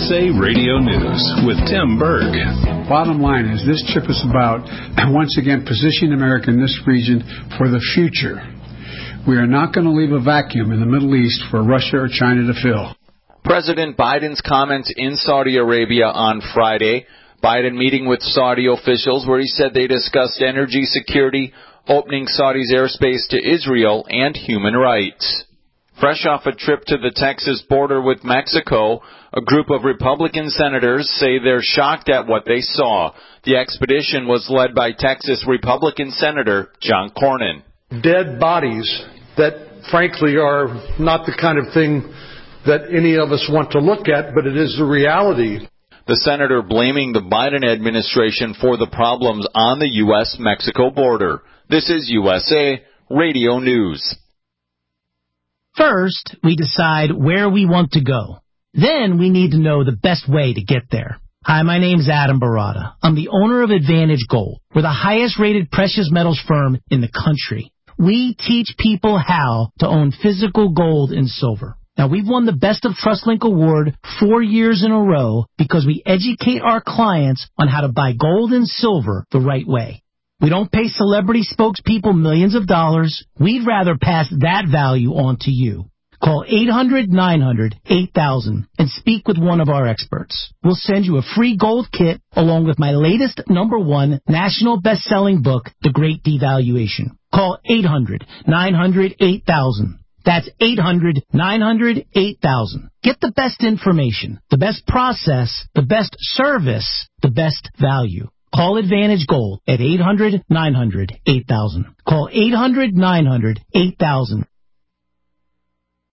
USA Radio News with Tim Berg. Bottom line is this trip is about, once again, positioning America in this region for the future. We are not going to leave a vacuum in the Middle East for Russia or China to fill. President Biden's comments in Saudi Arabia on Friday. Biden meeting with Saudi officials where he said they discussed energy security, opening Saudi's airspace to Israel, and human rights. Fresh off a trip to the Texas border with Mexico, a group of Republican senators say they're shocked at what they saw. The expedition was led by Texas Republican Senator John Cornyn. Dead bodies that, frankly, are not the kind of thing that any of us want to look at, but it is the reality. The senator blaming the Biden administration for the problems on the U.S.-Mexico border. This is USA Radio News. First, we decide where we want to go. Then we need to know the best way to get there. Hi, my name's Adam Barada. I'm the owner of Advantage Gold. We're the highest-rated precious metals firm in the country. We teach people how to own physical gold and silver. Now, we've won the Best of TrustLink Award 4 years in a row because we educate our clients on how to buy gold and silver the right way. We don't pay celebrity spokespeople millions of dollars. We'd rather pass that value on to you. Call 800-900-8000 and speak with one of our experts. We'll send you a free gold kit along with my latest #1 national best-selling book, The Great Devaluation. Call 800-900-8000. That's 800-900-8000. Get the best information, the best process, the best service, the best value. Call Advantage Gold at 800-900-8000. Call 800-900-8000.